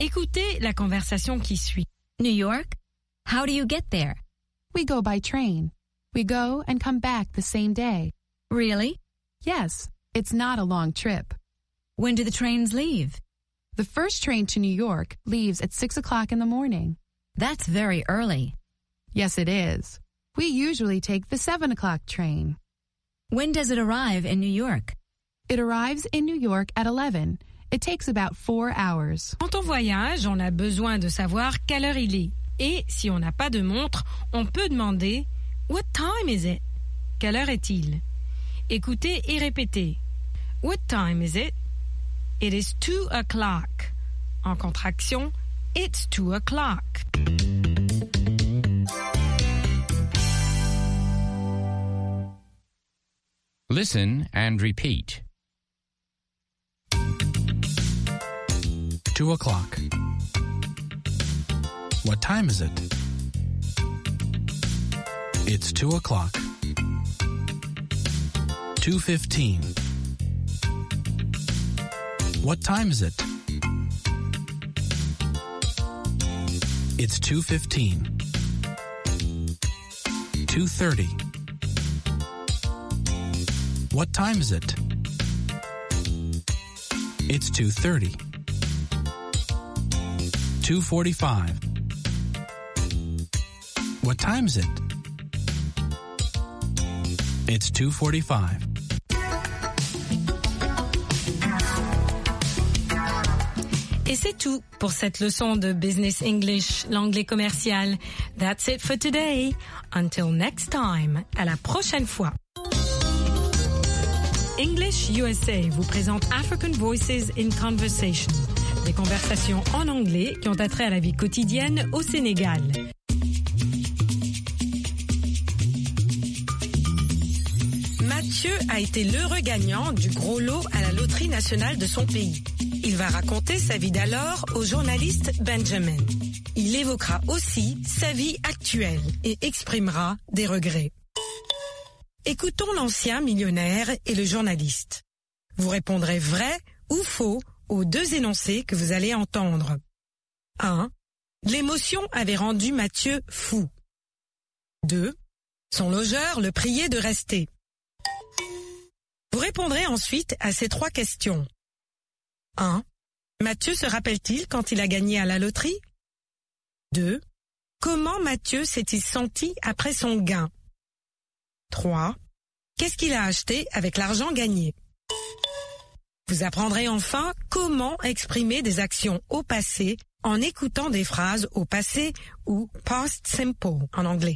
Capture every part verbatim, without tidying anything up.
Écoutez la conversation qui suit. New York? How do you get there? We go by train. We go and come back the same day. Really? Yes, it's not a long trip. When do the trains leave? The first train to New York leaves at six o'clock in the morning. That's very early. Yes, it is. We usually take the seven o'clock train. When does it arrive in New York? It arrives in New York at eleven. It takes about four hours. Quand on voyage, on a besoin de savoir quelle heure il est. Et si on n'a pas de montre, on peut demander « What time is it ?» Quelle heure est-il? Écoutez et répétez. What time is it? It is two o'clock. En contraction, it's two o'clock. Listen and repeat. Two o'clock. What time is it? It's two o'clock. Two fifteen. What time is it? It's two fifteen. Two thirty. What time is it? It's two thirty. Two forty-five. What time is it? It's two forty-five. Et c'est tout pour cette leçon de Business English, l'anglais commercial. That's it for today. Until next time. À la prochaine fois. English U S A vous présente African Voices in Conversation. Des conversations en anglais qui ont attrait à la vie quotidienne au Sénégal. Mathieu a été l'heureux gagnant du gros lot à la loterie nationale de son pays. Il va raconter sa vie d'alors au journaliste Benjamin. Il évoquera aussi sa vie actuelle et exprimera des regrets. Écoutons l'ancien millionnaire et le journaliste. Vous répondrez vrai ou faux aux deux énoncés que vous allez entendre. un. L'émotion avait rendu Mathieu fou. deux. Son logeur le priait de rester. Vous répondrez ensuite à ces trois questions. un. Mathieu se rappelle-t-il quand il a gagné à la loterie? deux. Comment Mathieu s'est-il senti après son gain? trois. Qu'est-ce qu'il a acheté avec l'argent gagné? Vous apprendrez enfin comment exprimer des actions au passé en écoutant des phrases au passé ou past simple en anglais.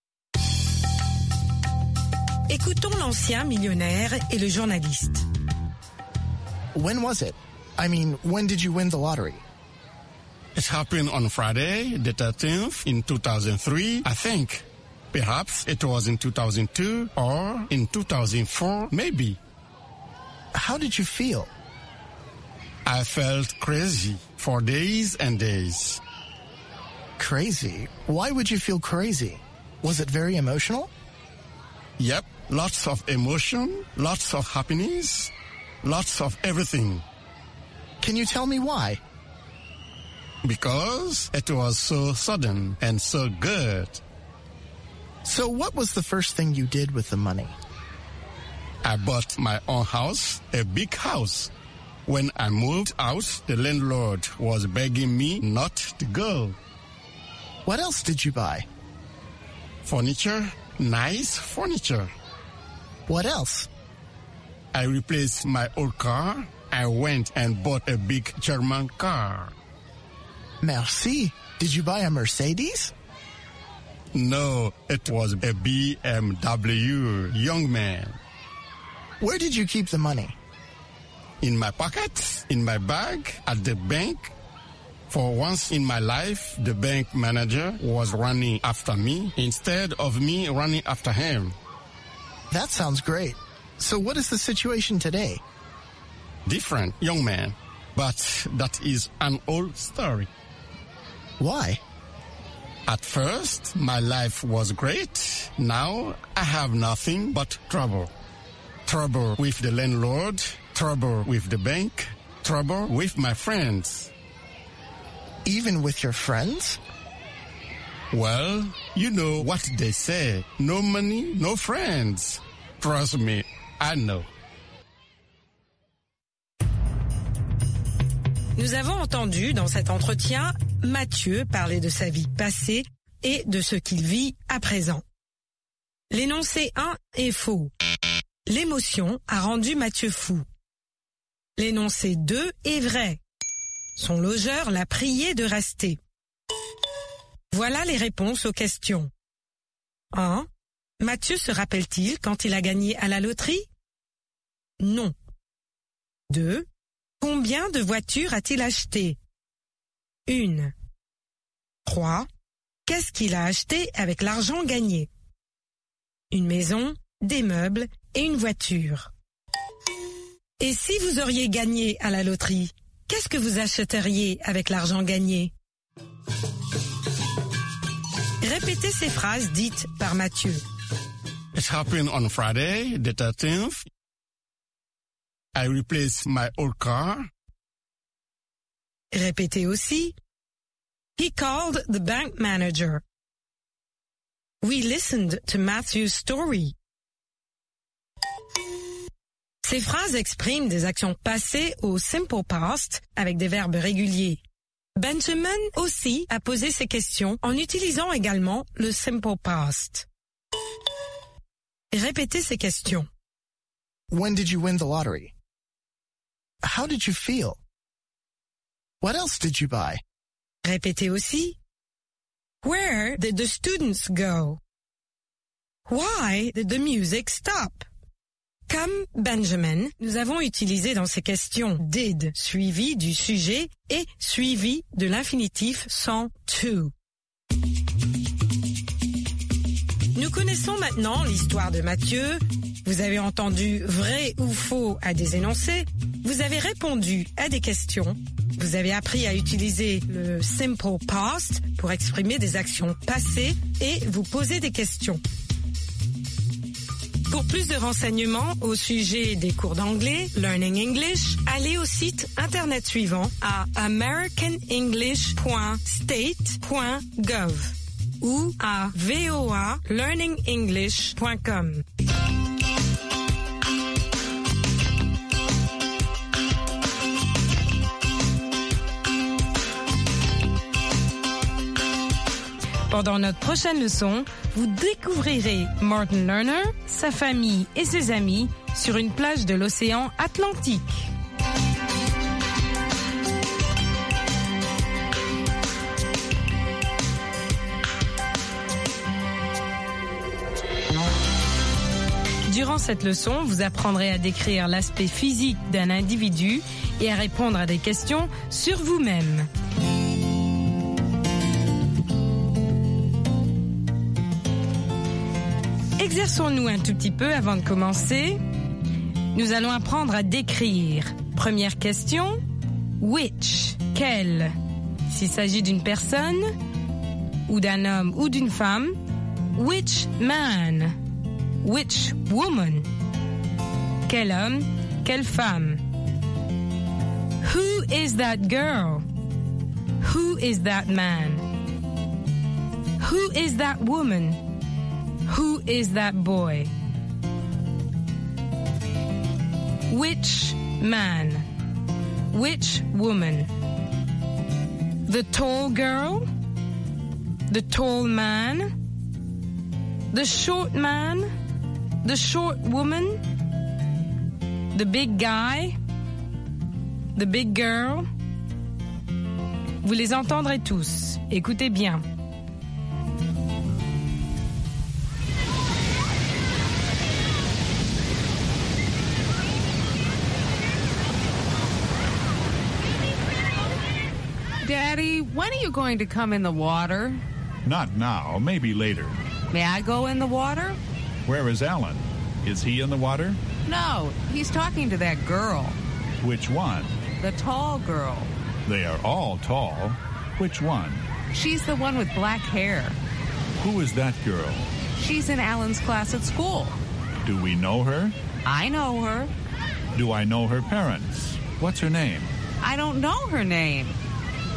Écoutons l'ancien millionnaire et le journaliste. When was it? I mean, when did you win the lottery? It happened on Friday, the thirteenth, in two thousand three, I think. Perhaps it was in two thousand two or in two thousand four, maybe. How did you feel? I felt crazy for days and days. Crazy? Why would you feel crazy? Was it very emotional? Yep, lots of emotion, lots of happiness, lots of everything. Can you tell me why? Because it was so sudden and so good. So what was the first thing you did with the money? I bought my own house, a big house. When I moved out, the landlord was begging me not to go. What else did you buy? Furniture, nice furniture. What else? I replaced my old car. I went and bought a big German car. Merci. Did you buy a Mercedes? No, it was a B M W, young man. Where did you keep the money? In my pocket, in my bag, at the bank. For once in my life, the bank manager was running after me instead of me running after him. That sounds great. So what is the situation today? Different, young man. But that is an old story. Why? At first, my life was great. Now, I have nothing but trouble. Trouble with the landlord, trouble with the bank, trouble with my friends. Even with your friends? Well, you know what they say. No money, no friends. Trust me, I know. Nous avons entendu dans cet entretien Mathieu parler de sa vie passée et de ce qu'il vit à présent. L'énoncé un est faux. L'émotion a rendu Mathieu fou. L'énoncé deux est vrai. Son logeur l'a prié de rester. Voilà les réponses aux questions. un. Mathieu se rappelle-t-il quand il a gagné à la loterie? Non. deux. Combien de voitures a-t-il acheté? Une. trois. Qu'est-ce qu'il a acheté avec l'argent gagné? Une maison, des meubles et une voiture. Et si vous auriez gagné à la loterie, qu'est-ce que vous achèteriez avec l'argent gagné? Répétez ces phrases dites par Mathieu. It happened on Friday, the thirteenth. I replaced my old car. Répétez aussi. He called the bank manager. We listened to Matthew's story. Ces phrases expriment des actions passées au simple past avec des verbes réguliers. Benjamin aussi a posé ces questions en utilisant également le simple past. Répétez ces questions. When did you win the lottery? How did you feel? What else did you buy? Répétez aussi. Where did the students go? Why did the music stop? Comme Benjamin, nous avons utilisé dans ces questions did suivi du sujet et suivi de l'infinitif sans to. Nous connaissons maintenant l'histoire de Mathieu. Vous avez entendu vrai ou faux à des énoncés. Vous avez répondu à des questions. Vous avez appris à utiliser le simple past pour exprimer des actions passées et vous poser des questions. Pour plus de renseignements au sujet des cours d'anglais, Learning English, allez au site internet suivant à american english point state point gov ou à v o a learning english point com. Pendant notre prochaine leçon, vous découvrirez Martin Lerner, sa famille et ses amis sur une plage de l'océan Atlantique. Durant cette leçon, vous apprendrez à décrire l'aspect physique d'un individu et à répondre à des questions sur vous-même. Exerçons-nous un tout petit peu avant de commencer. Nous allons apprendre à décrire. Première question, which, quel? S'il s'agit d'une personne, ou d'un homme ou d'une femme, which man? Which woman? Quel homme, quelle femme? Who is that girl? Who is that man? Who is that woman? Who is that boy? Which man? Which woman? The tall girl? The tall man? The short man? The short woman? The big guy? The big girl? Vous les entendrez tous. Écoutez bien. Daddy, when are you going to come in the water? Not now, maybe later. May I go in the water? Where is Alan? Is he in the water? No, he's talking to that girl. Which one? The tall girl. They are all tall. Which one? She's the one with black hair. Who is that girl? She's in Alan's class at school. Do we know her? I know her. Do I know her parents? What's her name? I don't know her name.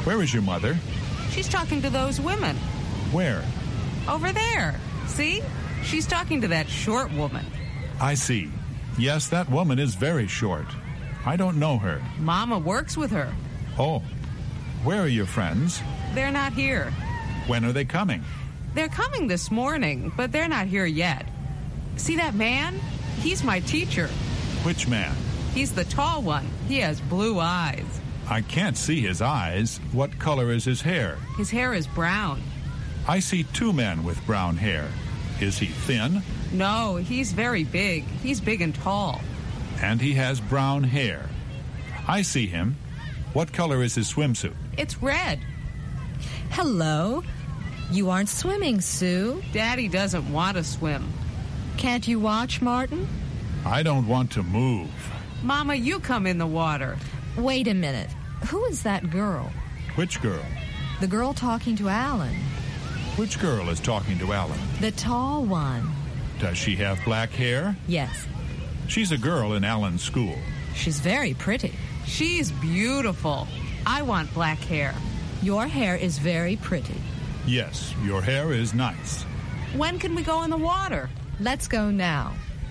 Where is your mother? She's talking to those women. Where? Over there. See? She's talking to that short woman. I see. Yes, that woman is very short. I don't know her. Mama works with her. Oh. Where are your friends? They're not here. When are they coming? They're coming this morning, but they're not here yet. See that man? He's my teacher. Which man? He's the tall one. He has blue eyes. I can't see his eyes. What color is his hair? His hair is brown. I see two men with brown hair. Is he thin? No, he's very big. He's big and tall. And he has brown hair. I see him. What color is his swimsuit? It's red. Hello. You aren't swimming, Sue. Daddy doesn't want to swim. Can't you watch, Martin? I don't want to move. Mama, you come in the water. Wait a minute. Who is that girl? Which girl? The girl talking to Alan. Which girl is talking to Alan? The tall one. Does she have black hair? Yes. She's a girl in Alan's school. She's very pretty. She's beautiful. I want black hair. Your hair is very pretty. Yes, your hair is nice. When can we go in the water? Let's go now.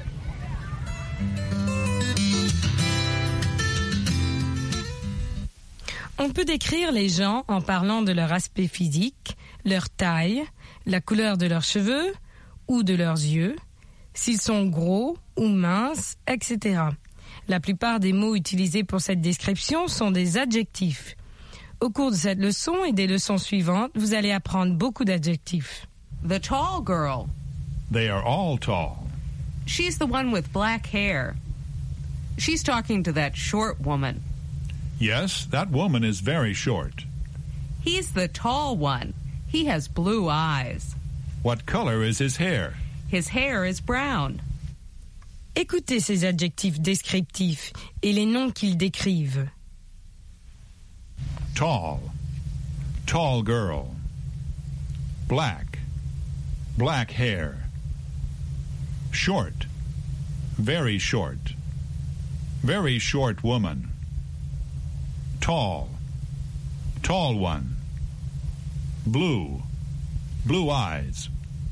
On peut décrire les gens en parlant de leur aspect physique, leur taille, la couleur de leurs cheveux ou de leurs yeux, s'ils sont gros ou minces, et cetera. La plupart des mots utilisés pour cette description sont des adjectifs. Au cours de cette leçon et des leçons suivantes, vous allez apprendre beaucoup d'adjectifs. The tall girl. They are all tall. She's the one with black hair. She's talking to that short woman. Yes, that woman is very short. He's the tall one. He has blue eyes. What color is his hair? His hair is brown. Écoutez ces adjectifs descriptifs et les noms qu'ils décrivent. Tall. Tall girl. Black. Black hair. Short. Very short. Very short woman. Tall. Tall one. Blue. Blue eyes.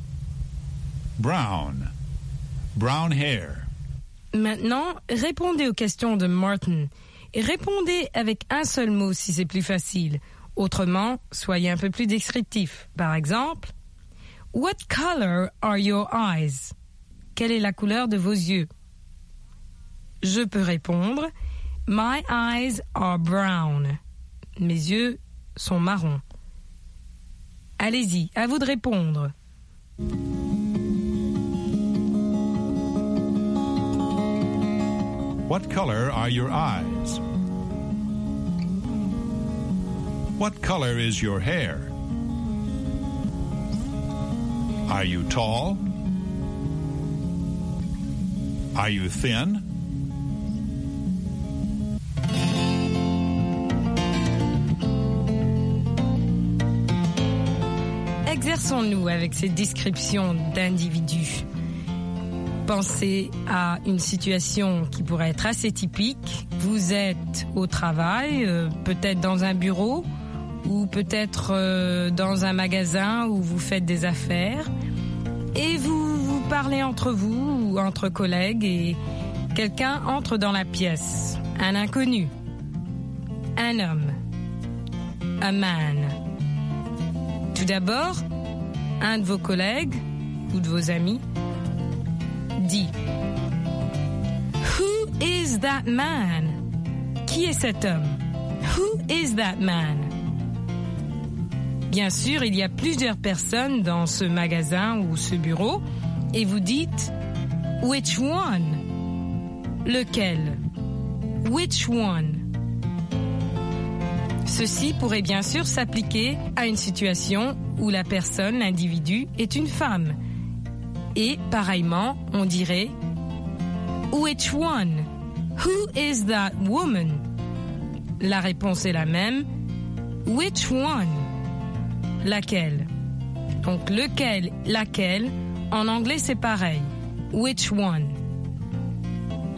Brown. Brown hair. Maintenant, répondez aux questions de Martin et répondez avec un seul mot si c'est plus facile. Autrement, soyez un peu plus descriptif. Par exemple, What color are your eyes? Quelle est la couleur de vos yeux? Je peux répondre My eyes are brown. Mes yeux sont marrons. Allez-y, à vous de répondre. What color are your eyes? What color is your hair? Are you tall? Are you thin? Exerçons-nous avec ces descriptions d'individus. Pensez à une situation qui pourrait être assez typique. Vous êtes au travail, euh, peut-être dans un bureau ou peut-être euh, dans un magasin où vous faites des affaires et vous, vous parlez entre vous ou entre collègues et quelqu'un entre dans la pièce. Un inconnu. Un homme. A man. Tout d'abord, un de vos collègues ou de vos amis dit Who is that man? Qui est cet homme? Who is that man? Bien sûr, il y a plusieurs personnes dans ce magasin ou ce bureau et vous dites Which one? Lequel? Which one? Ceci pourrait bien sûr s'appliquer à une situation où la personne, l'individu, est une femme. Et, pareillement, on dirait Which one? Who is that woman? La réponse est la même. Which one? Laquelle? Donc, lequel, laquelle, en anglais c'est pareil. Which one?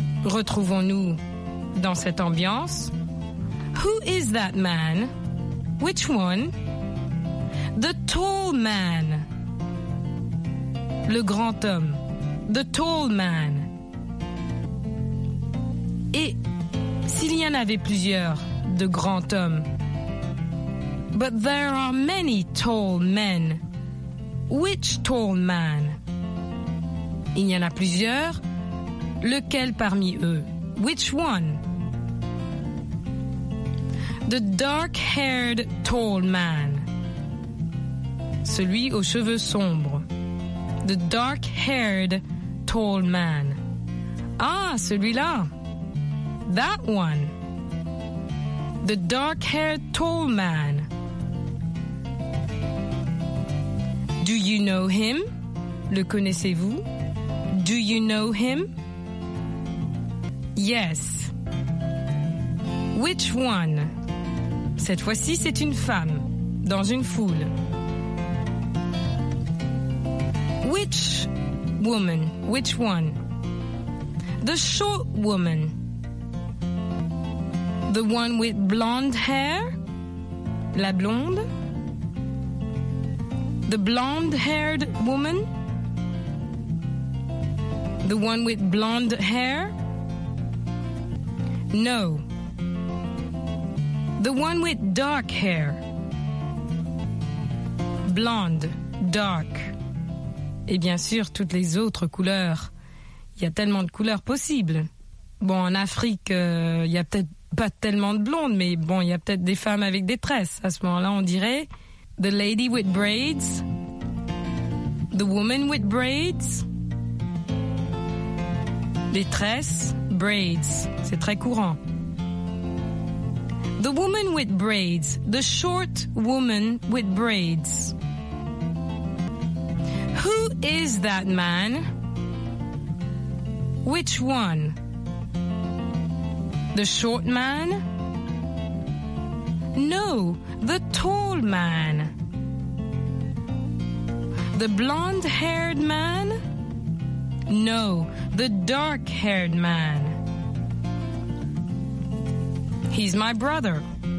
Retrouvons-nous dans cette ambiance. Who is that man? Which one? The tall man. Le grand homme. The tall man. Et s'il y en avait plusieurs de grands hommes? But there are many tall men. Which tall man? Il y en a plusieurs. Lequel parmi eux? Which one? The dark-haired tall man. Celui aux cheveux sombres. The dark-haired tall man. Ah, celui-là. That one. The dark-haired tall man. Do you know him? Le connaissez-vous? Do you know him? Yes. Which one? Cette fois-ci, c'est une femme, dans une foule. Which woman? Which one? The short woman. The one with blonde hair? La blonde? The blonde-haired woman? The one with blonde hair? No. The one with dark hair. Blonde, dark. Et bien sûr, toutes les autres couleurs. Il y a tellement de couleurs possibles. Bon, en Afrique, euh, il y a peut-être pas tellement de blondes, mais bon, il y a peut-être des femmes avec des tresses. À ce moment-là, on dirait the lady with braids, the woman with braids, les tresses, braids, c'est très courant. The woman with braids, the short woman with braids. Who is that man? Which one? The short man? No, the tall man. The blonde-haired man? No, the dark-haired man. He's my brother.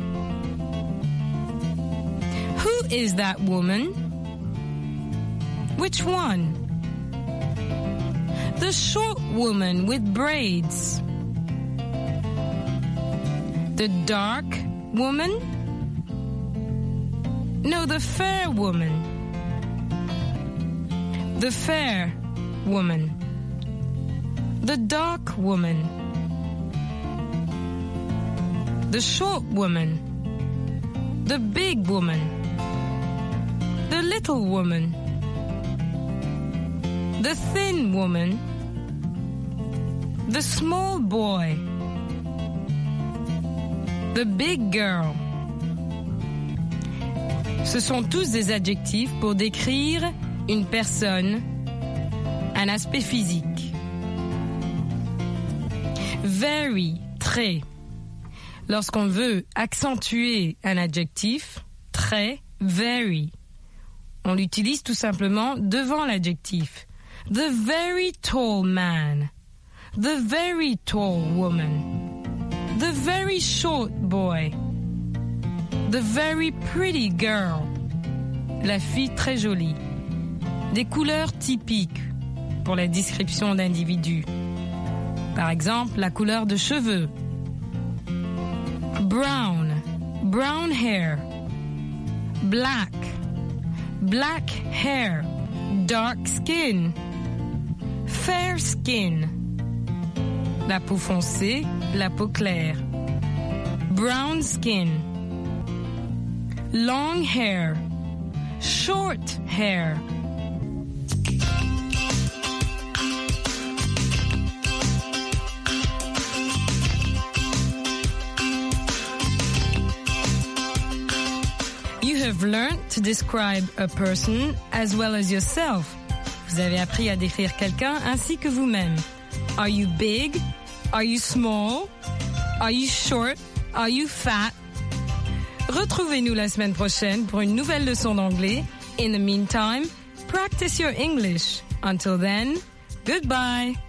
Who is that woman? Which one? The short woman with braids. The dark woman? No, the fair woman. The fair woman. The dark woman. The short woman. The big woman. The little woman. The thin woman. The small boy. The big girl. Ce sont tous des adjectifs pour décrire une personne, un aspect physique. Very, très. Lorsqu'on veut accentuer un adjectif, très, very, on l'utilise tout simplement devant l'adjectif. The very tall man. The very tall woman. The very short boy. The very pretty girl. La fille très jolie. Des couleurs typiques pour la description d'individus. Par exemple, la couleur de cheveux. Brown, brown hair. Black, black hair. Dark skin. Fair skin. La peau foncée, la peau claire. Brown skin. Long hair. Short hair. You have learned to describe a person as well as yourself. Vous avez appris à décrire quelqu'un ainsi que vous-même. Are you big? Are you small? Are you short? Are you fat? Retrouvez-nous la semaine prochaine pour une nouvelle leçon d'anglais. In the meantime, practice your English. Until then, goodbye.